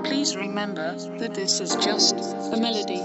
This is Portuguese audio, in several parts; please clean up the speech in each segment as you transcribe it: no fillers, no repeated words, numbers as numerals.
Please remember that this is just a melody.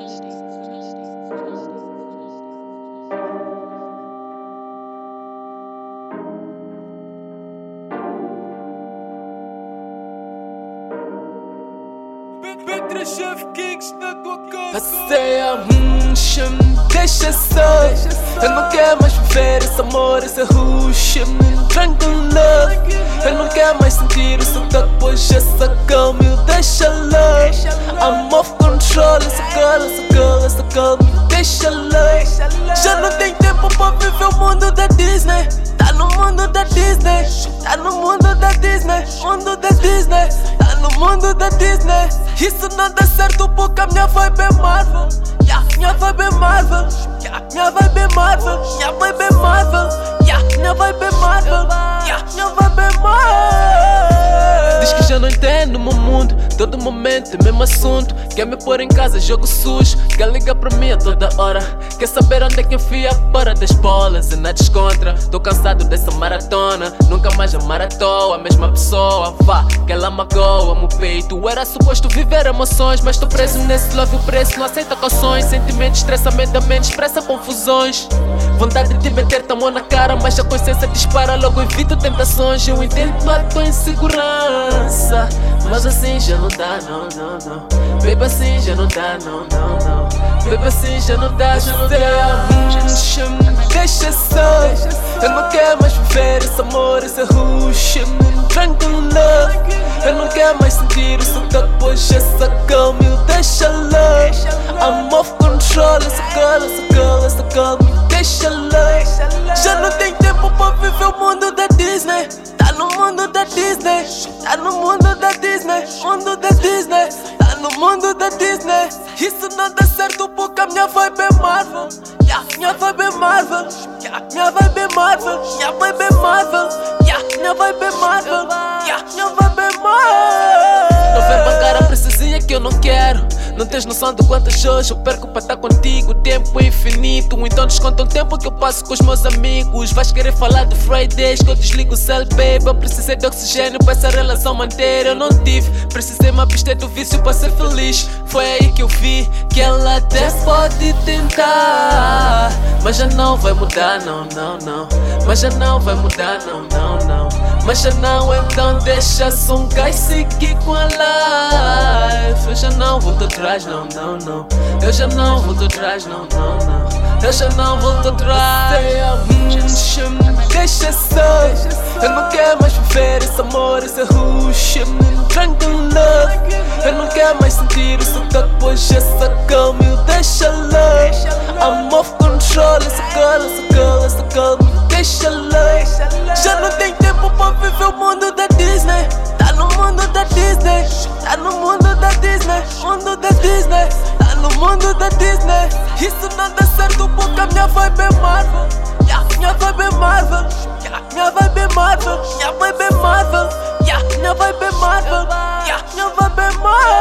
Passeia, deixa só. Eu não quero mais viver esse amor, esse rush, drunk in love. Eu não quero mais sentir esse toque, pois essa calma me deixa love. I'm off control, essa girl, me deixa love. Já não tem tempo pra viver o mundo da Disney. Tá no mundo da Disney, tá no mundo da Disney, mundo da Disney, tá no mundo da Disney. Isso não dá certo porque a minha vibe é Marvel. Minha vibe é Marvel, minha vibe é Marvel, minha vibe é Marvel, minha vibe é Marvel, minha vibe é Marvel. Diz que já não entende o meu mundo, todo momento é mesmo assunto. Quer me pôr em casa, jogo sujo, quer ligar pra mim a toda hora. Quer saber onde é que enfia a para das bolas e nada descontra. Tô cansado dessa maratona, nunca mais amar à toa. A mesma pessoa, vá, que ela magoa meu peito. Era suposto viver emoções, mas tô preso nesse love, o preço não aceita cauções. Sentimento, estressamento, a mente expressa confusões. Vontade de meter a mão na cara, mas a consciência dispara, logo evito tentações. Eu entendo a tua insegurança, mas assim já não dá, não. Baby, assim já não dá, não. Baby, assim já não dá, já não dá. Deixa só. Eu não quero mais viver esse amor, esse rush, drunk in love. Eu não quero mais sentir esse toque, pois essa calma me deixa love. I'm off control, essa girl, me deixa love. Já não tem tempo pra viver o mundo da Disney. Tá no mundo da Disney, tá no mundo da Disney, mundo da Disney, tá no mundo da Disney. Isso não dá certo porque a minha vibe é Marvel. Minha vibe é Marvel, minha vibe é Marvel, minha vibe é Marvel, minha vibe é Marvel, minha vibe é Marvel. Não vem bancar a princesinha que eu não quero. Não tens noção de quantas horas eu perco para estar contigo. O tempo é infinito, então desconta o tempo que eu passo com os meus amigos. Vais querer falar de Fridays que eu desligo o cell, baby. Eu precisei de oxigênio para essa relação manter. Eu não tive, precisei me abster do vício para ser feliz. Foi aí que eu vi que ela até pode tentar, mas já não vai mudar, não. Mas já não vai mudar, não. Mas já não, então deixa só um gás seguir com a life. Eu já não volto atrás, não. Eu já não volto atrás, não. Eu já não volto atrás. Deixa só. Eu não quero mais viver esse amor, esse rush, drunk in love. Eu não quero mais sentir esse toque, pois essa calma me deixa love. I'm off control, essa girl, me deixa love. Já não tem tempo pra viver o mundo da Disney. Tá no mundo da Disney, tá no mundo da Disney, mundo da Disney, tá no mundo da Disney. Isso não dá certo porque a minha vibe é Marvel. Minha vibe é Marvel, minha vibe é Marvel, minha vibe é Marvel, minha vibe é Marvel, minha vibe é Marvel.